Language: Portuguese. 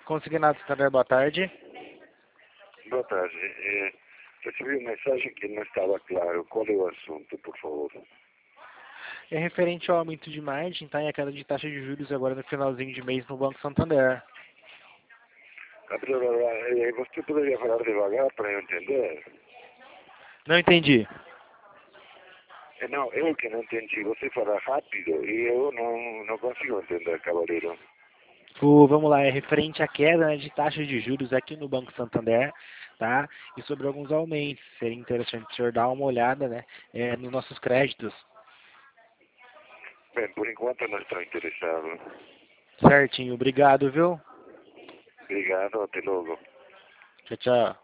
Consignado Santander, boa tarde. Boa tarde. Recebi uma mensagem que não estava claro. Qual é o assunto, por favor? É referente ao aumento de margem, tá? E a queda de taxa de juros agora no finalzinho de mês no Banco Santander. Você poderia falar devagar para eu entender? Não entendi. Não, eu que não entendi. Você fala rápido e eu não consigo entender, cavaleiro. Vamos lá, é referente à queda, né, de taxa de juros aqui no Banco Santander, tá? E sobre alguns aumentos. Seria interessante o senhor dar uma olhada, né, nos nossos créditos. Bem, por enquanto não estou interessado. Certinho, obrigado, viu? Obrigado, até logo. Tchau, tchau.